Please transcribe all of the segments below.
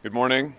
Good morning.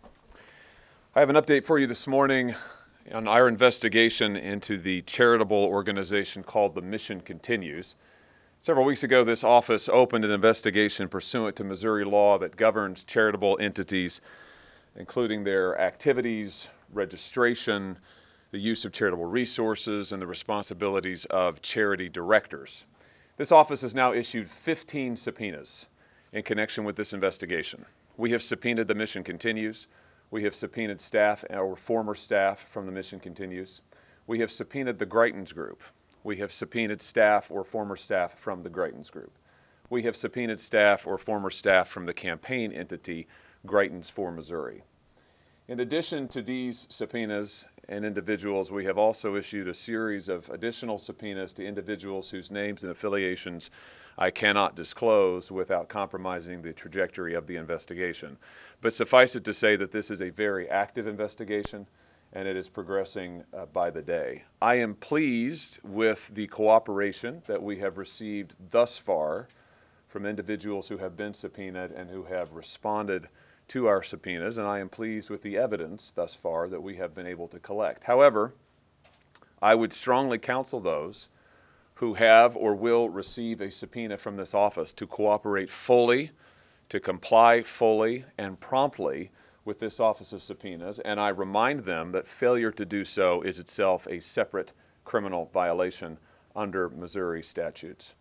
I have an update for you this morning on our investigation into the charitable organization called The Mission Continues. Several weeks ago, this office opened an investigation pursuant to Missouri law that governs charitable entities, including their activities, registration, the use of charitable resources, and the responsibilities of charity directors. This office has now issued 15 subpoenas in connection with this investigation. We have subpoenaed The Mission Continues. We have subpoenaed staff or former staff from The Mission Continues. We have subpoenaed the Greitens Group. We have subpoenaed staff or former staff from the Greitens Group. We have subpoenaed staff or former staff from the campaign entity Greitens for Missouri. In addition to these subpoenas and individuals, we have also issued a series of additional subpoenas to individuals whose names and affiliations I cannot disclose without compromising the trajectory of the investigation. But suffice it to say that this is a very active investigation and it is progressing by the day. I am pleased with the cooperation that we have received thus far from individuals who have been subpoenaed and who have responded to our subpoenas, and I am pleased with the evidence thus far that we have been able to collect. However, I would strongly counsel those who have or will receive a subpoena from this office to cooperate fully, to comply fully and promptly with this office's subpoenas, and I remind them that failure to do so is itself a separate criminal violation under Missouri statutes.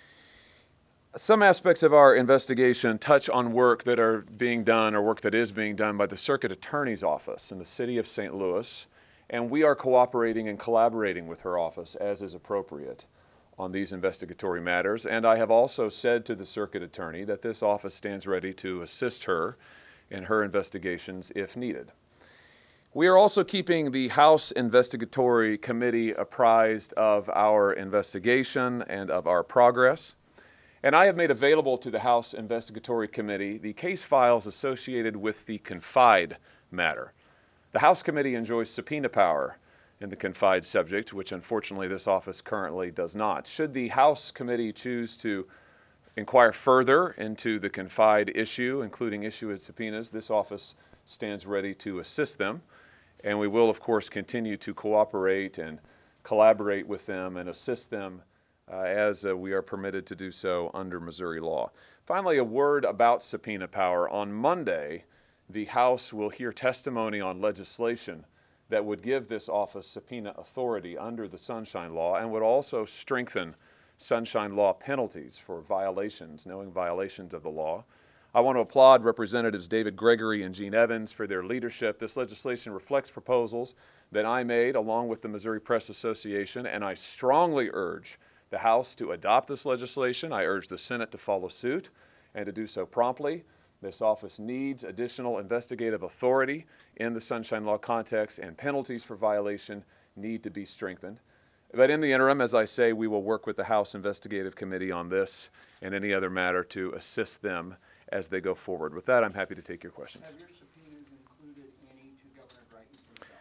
Some aspects of our investigation touch on work that are being done or work that is being done by the Circuit Attorney's Office in the city of St. Louis, and we are cooperating and collaborating with her office as is appropriate on these investigatory matters. And I have also said to the Circuit Attorney that this office stands ready to assist her in her investigations if needed. We are also keeping the House Investigatory Committee apprised of our investigation and of our progress. And I have made available to the House Investigatory Committee the case files associated with the Confide matter. The House Committee enjoys subpoena power in the Confide subject, which unfortunately this office currently does not. Should the House Committee choose to inquire further into the Confide issue, including issuing subpoenas, this office stands ready to assist them. And we will, of course, continue to cooperate and collaborate with them and assist them as we are permitted to do so under Missouri law. Finally, a word about subpoena power. On Monday, the House will hear testimony on legislation that would give this office subpoena authority under the Sunshine Law and would also strengthen Sunshine Law penalties for violations, knowing violations of the law. I want to applaud Representatives David Gregory and Gene Evans for their leadership. This legislation reflects proposals that I made along with the Missouri Press Association, and I strongly urge the House to adopt this legislation. I urge the Senate to follow suit and to do so promptly. This office needs additional investigative authority in the Sunshine Law context, and penalties for violation need to be strengthened. But in the interim, as I say, we will work with the House Investigative Committee on this and any other matter to assist them as they go forward. With that, I'm happy to take your questions. Have your subpoenas included any to Governor Greitens himself?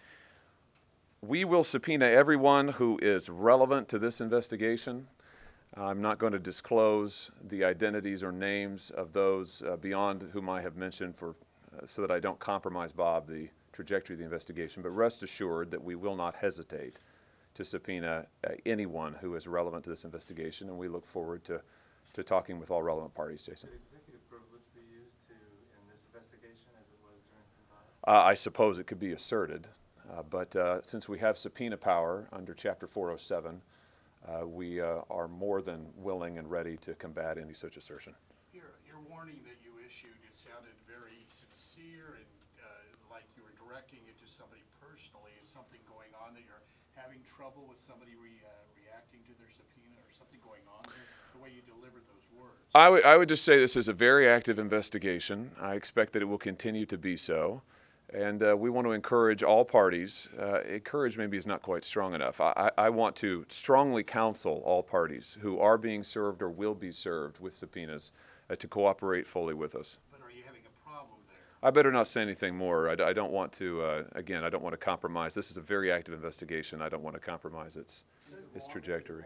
We will subpoena everyone who is relevant to this investigation. I'm not going to disclose the identities or names of those beyond whom I have mentioned so that I don't compromise, Bob, the trajectory of the investigation. But rest assured that we will not hesitate to subpoena anyone who is relevant to this investigation, and we look forward to talking with all relevant parties, Jason. Could executive privilege be used in this investigation as it was during Confide? I suppose it could be asserted, but since we have subpoena power under Chapter 407, we are more than willing and ready to combat any such assertion. Your warning that you issued, it sounded very sincere and like you were directing it to somebody personally. Is something going on that you're having trouble with somebody reacting to their subpoena or something going on there? The way you delivered those words. I would just say this is a very active investigation. I expect that it will continue to be so. And we want to encourage all parties. Encourage maybe is not quite strong enough. I want to strongly counsel all parties who are being served or will be served with subpoenas to cooperate fully with us. But are you having a problem there? I better not say anything more. I don't want to, again, I don't want to compromise. This is a very active investigation. I don't want to compromise its trajectory.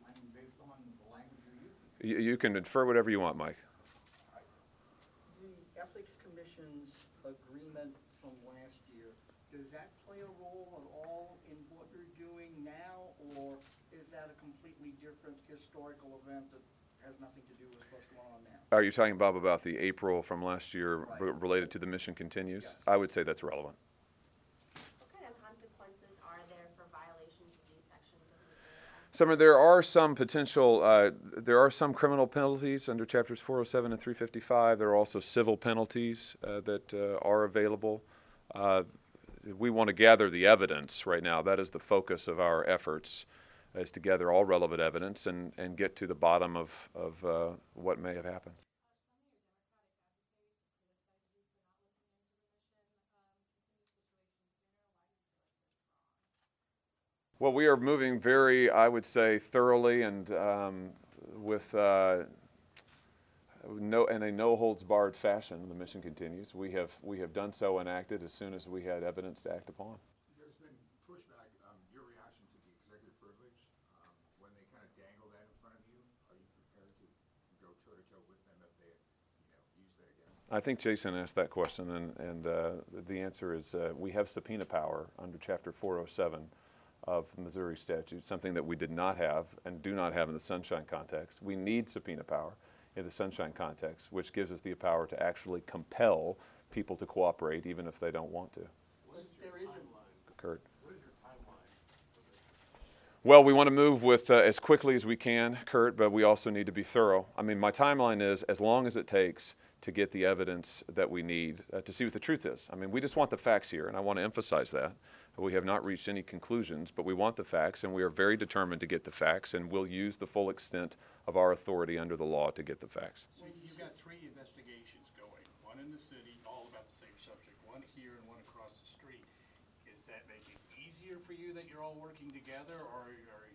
You can infer whatever you want, Mike. Ethics Commission's agreement from last year, does that play a role at all in what you're doing now, or is that a completely different historical event that has nothing to do with what's going on now? Are you talking, Bob, about the April from last year Right. related to the mission continues? Yes. I would say that's relevant. What kind of consequences are there for violations of these sections of Missouri law? Summer, there are some potential, there are some criminal penalties under chapters 407 and 355. There are also civil penalties that are available. We want to gather the evidence right now. That is the focus of our efforts, is to gather all relevant evidence and get to the bottom of what may have happened. Well, we are moving very, I would say, thoroughly and with in a no-holds-barred fashion. The mission continues. We have done so and acted as soon as we had evidence to act upon. There's been pushback. Your reaction to the executive privilege, when they kind of dangle that in front of you, are you prepared to go toe-to-toe with them if they, use that again? I think Jason asked that question, and the answer is we have subpoena power under Chapter 407 of Missouri statute, something that we did not have and do not have in the Sunshine context. We need subpoena power in the Sunshine context, which gives us the power to actually compel people to cooperate even if they don't want to. What is your There isn't- timeline? Kurt? What is your timeline for this? Well, we want to move with as quickly as we can, Kurt, but we also need to be thorough. I mean, my timeline is as long as it takes to get the evidence that we need to see what the truth is. I mean, we just want the facts here, and I want to emphasize that. We have not reached any conclusions, but we want the facts, and we are very determined to get the facts, and we'll use the full extent of our authority under the law to get the facts. So you've got 3 investigations going, one in the city, all about the same subject, one here and one across the street. Is that making it easier for you that you're all working together, or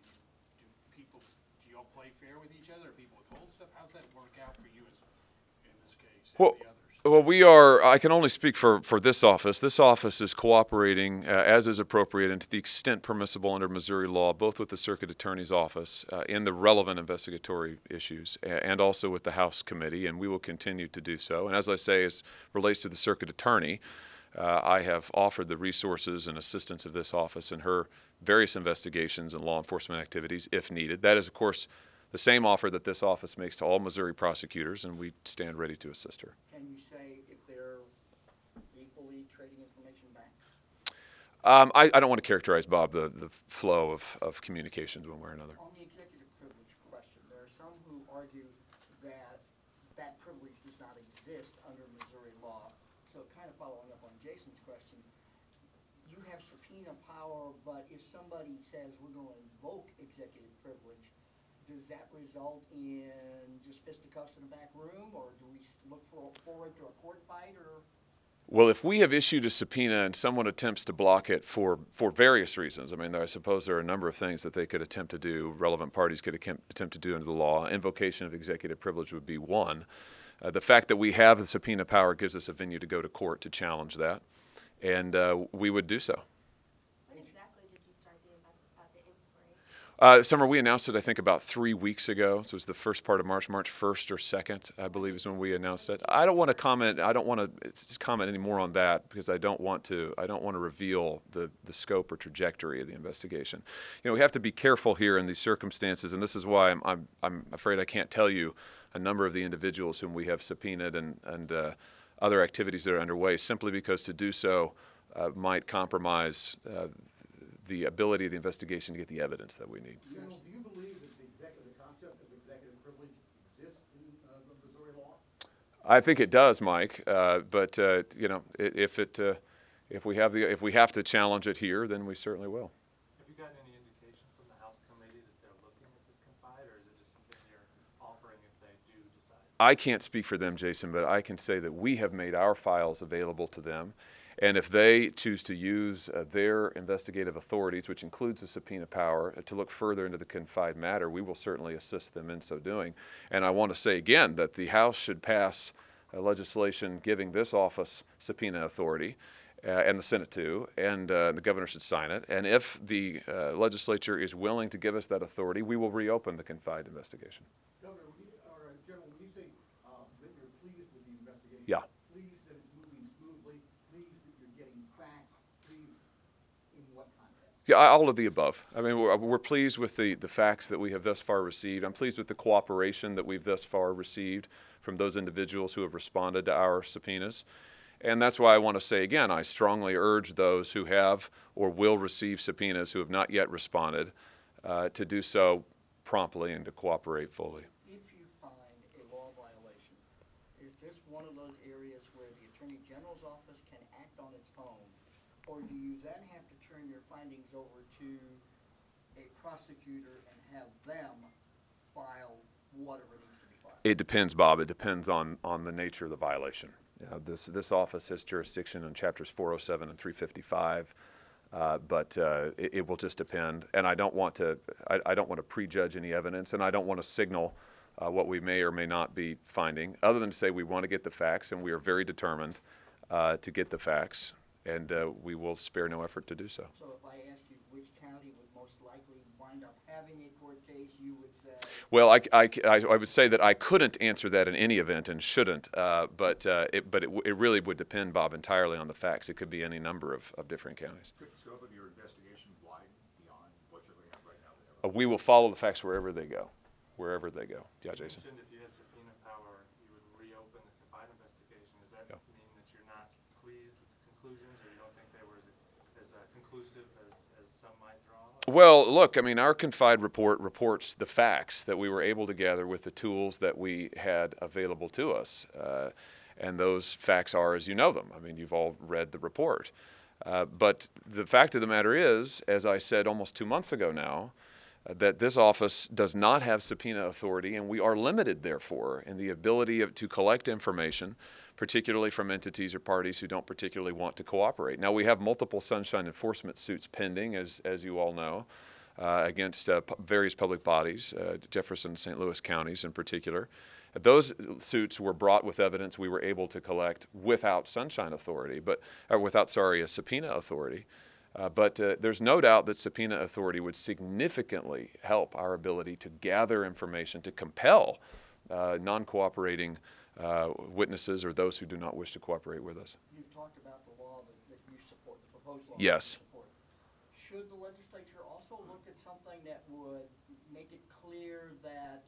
do y'all play fair with each other? Are people withhold stuff? How's that work out for you in this case and Well, the others? Well, I can only speak for this office. This office is cooperating as is appropriate and to the extent permissible under Missouri law, both with the Circuit Attorney's Office in the relevant investigatory issues and also with the House Committee, and we will continue to do so. And as I say, as relates to the Circuit Attorney, I have offered the resources and assistance of this office in her various investigations and law enforcement activities if needed. That is, of course, the same offer that this office makes to all Missouri prosecutors, and we stand ready to assist her. Can you say if they're equally trading information back? I don't want to characterize, Bob, the flow of communications one way or another. On the executive privilege question, there are some who argue that that privilege does not exist under Missouri law. So kind of following up on Jason's question, you have subpoena power, but if somebody says we're going to invoke executive privilege, does that result in just fisticuffs in a back room, or do we look forward to a court fight, or? Well, if we have issued a subpoena and someone attempts to block it for various reasons, I mean, I suppose there are a number of things that they could attempt to do, relevant parties could attempt to do under the law. Invocation of executive privilege would be one. The fact that we have the subpoena power gives us a venue to go to court to challenge that, and we would do so. When exactly did you start the inquiry? Summer, we announced it, I think, about 3 weeks ago. So it was the first part of March 1st or 2nd, I believe, is when we announced it. I don't want to comment any more on that because I don't want to reveal the scope or trajectory of the investigation. We have to be careful here in these circumstances, and this is why I'm afraid I can't tell you a number of the individuals whom we have subpoenaed and other activities that are underway, simply because to do so might compromise the ability of the investigation to get the evidence that we need. General, do you believe that the concept of executive privilege exists in the Missouri law? I think it does, Mike. But if we have to challenge it here, then we certainly will. Have you gotten any indication from the House Committee that they're looking at this confide, or is it just something you're offering if they do decide? I can't speak for them, Jason, but I can say that we have made our files available to them. And if they choose to use their investigative authorities, which includes the subpoena power, to look further into the confide matter, we will certainly assist them in so doing. And I want to say again that the House should pass legislation giving this office subpoena authority, and the Senate too, and the governor should sign it. And if the legislature is willing to give us that authority, we will reopen the confide investigation. Governor, General, when you say that you're pleased with the investigation, Yeah. pleased Yeah, all of the above. I mean, we're pleased with the facts that we have thus far received. I'm pleased with the cooperation that we've thus far received from those individuals who have responded to our subpoenas. And that's why I want to say again, I strongly urge those who have or will receive subpoenas who have not yet responded to do so promptly and to cooperate fully. If you find a law violation, is this one of those areas where the Attorney General's office can act on its own? Or do you then have to turn your findings over to a prosecutor and have them file whatever needs to be filed? It depends, Bob. It depends on the nature of the violation. This office has jurisdiction in chapters 407 and 355, but it will just depend. And I don't want to prejudge any evidence, and I don't want to signal what we may or may not be finding, other than to say we want to get the facts, and we are very determined to get the facts, and we will spare no effort to do so. So if I asked you which county would most likely wind up having a court case, you would say? Well, I would say that I couldn't answer that in any event and shouldn't, but it really would depend, Bob, entirely on the facts. It could be any number of different counties. Could the scope of your investigation widen beyond what you're looking at right now? We will follow the facts wherever they go. Wherever they go. Yeah, Jason. You mentioned if you had subpoena power, you would reopen the confined investigation. Does that Yeah. mean that you're not pleased with the conclusions, or you don't think they were as conclusive as some might draw? Well, look, I mean, our Confide report reports the facts that we were able to gather with the tools that we had available to us. And those facts are as you know them. I mean, you've all read the report. But the fact of the matter is, as I said almost 2 months ago now, that this office does not have subpoena authority, and we are limited, therefore, in the ability to collect information, particularly from entities or parties who don't particularly want to cooperate. Now, we have multiple sunshine enforcement suits pending, as you all know, against various public bodies, Jefferson and St. Louis counties in particular. Those suits were brought with evidence we were able to collect without sunshine authority, a subpoena authority. But there's no doubt that subpoena authority would significantly help our ability to gather information, to compel non-cooperating witnesses or those who do not wish to cooperate with us. You talked about the law that you support, the proposed law. Yes. That you support. Should the legislature also look at something that would make it clear that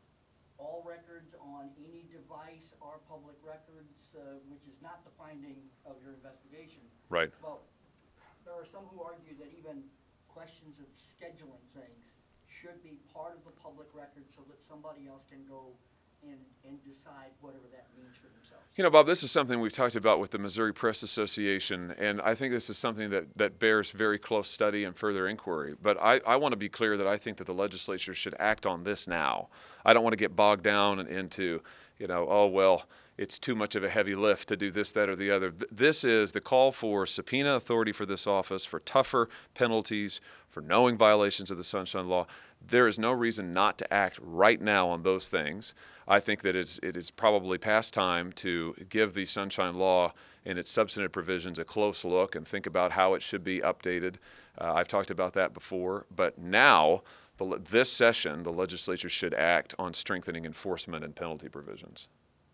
all records on any device are public records, which is not the finding of your investigation? Right. Well, there are some who argue that even questions of scheduling things should be part of the public record so that somebody else can go and decide whatever that means for themselves. You know, Bob, this is something we've talked about with the Missouri Press Association, and I think this is something that bears very close study and further inquiry. But I want to be clear that I think that the legislature should act on this now. I don't want to get bogged down into, oh, well, it's too much of a heavy lift to do this, that, or the other. This is the call for subpoena authority for this office, for tougher penalties, for knowing violations of the Sunshine Law. There is no reason not to act right now on those things. I think that it is probably past time to give the Sunshine Law and its substantive provisions a close look and think about how it should be updated. I've talked about that before, but now, this session, the legislature should act on strengthening enforcement and penalty provisions.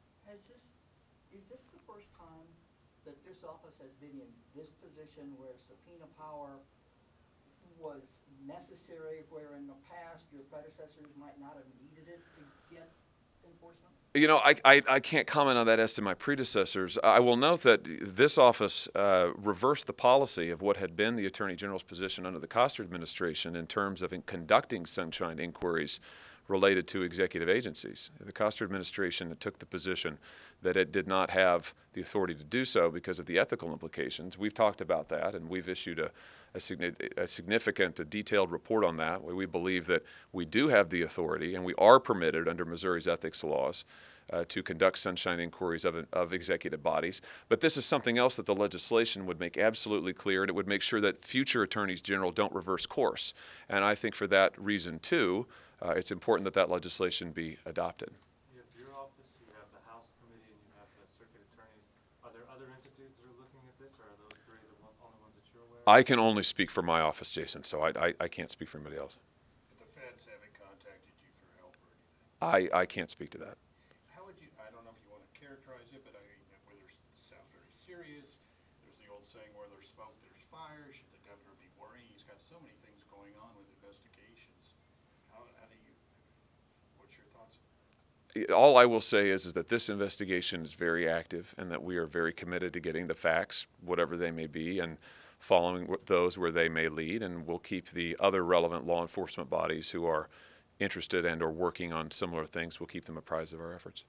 Is this the first time that this office has been in this position where subpoena power was necessary, where in the past your predecessors might not have needed it to get enforcement? I can't comment on that as to my predecessors. I will note that this office reversed the policy of what had been the Attorney General's position under the Koster administration in terms of conducting sunshine inquiries related to executive agencies. The Koster administration took the position that it did not have the authority to do so because of the ethical implications. We've talked about that, and we've issued a significant, detailed report on that, where we believe that we do have the authority, and we are permitted under Missouri's ethics laws to conduct sunshine inquiries of executive bodies. But this is something else that the legislation would make absolutely clear, and it would make sure that future attorneys general don't reverse course. And I think for that reason, too, it's important that legislation be adopted. You have your office, you have the House Committee, and you have the circuit attorneys. Are there other entities that are looking at this, or are those three the only ones that you're aware of? I can only speak for my office, Jason, so I can't speak for anybody else. But the feds haven't contacted you for help or anything? I can't speak to that. How would you, I don't know if you want to characterize it, but where it sounds very serious. There's the old saying, where there's smoke, there's fire. Should the governor be worrying? He's got so many things going on with investigations. How do you, what's your thoughts? All I will say is that this investigation is very active and that we are very committed to getting the facts, whatever they may be, and following those where they may lead. And we'll keep the other relevant law enforcement bodies who are interested and or working on similar things, we'll keep them apprised of our efforts.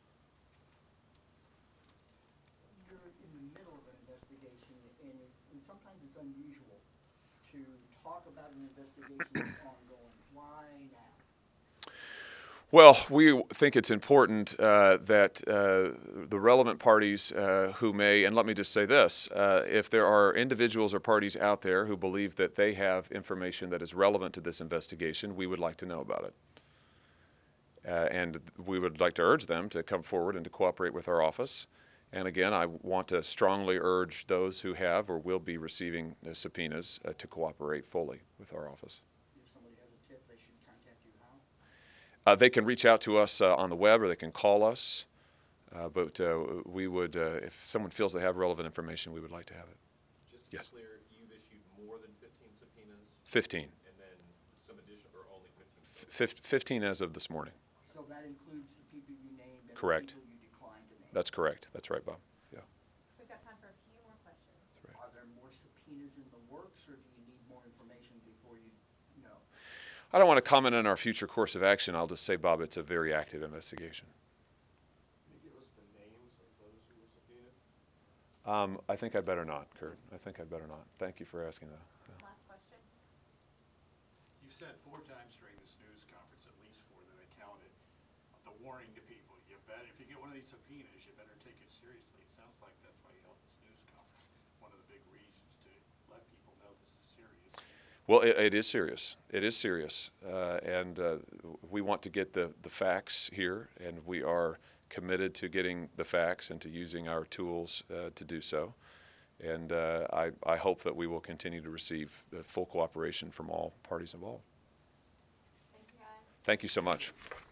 You're in the middle of an investigation, and sometimes it's unusual to talk about an investigation that's ongoing. Why now? Well, we think it's important that the relevant parties who may, and let me just say this, if there are individuals or parties out there who believe that they have information that is relevant to this investigation, we would like to know about it. And we would like to urge them to come forward and to cooperate with our office. And again, I want to strongly urge those who have or will be receiving subpoenas to cooperate fully with our office. If somebody has a tip, they should contact you how? They can reach out to us on the web or they can call us. But we would, if someone feels they have relevant information, we would like to have it. Just to Yes. be clear, you've issued more than 15 subpoenas? 15. And then some additional, or only 15? 15 as of this morning. So that includes the people you named and Correct. the people you declined to name? That's correct. That's right, Bob. Yeah. So we've got time for a few more questions. Right. Are there more subpoenas in the works, or do you need more information before you know? I don't want to comment on our future course of action. I'll just say, Bob, it's a very active investigation. Can you give us the names of those who were subpoenaed? I think I'd better not, Kurt. I think I'd better not. Thank you for asking that. Yeah. Last question. You said 4 times during this news conference, at least 4 that I counted, the warning to people. You better, if you get one of these subpoenas, you better take it seriously. It sounds like that's why you held this news conference. One of the big reasons to let people know this is serious. Well, it is serious. It is serious. And we want to get the facts here, and we are committed to getting the facts and to using our tools to do so. And I hope that we will continue to receive full cooperation from all parties involved. Thank you, guys. Thank you so much.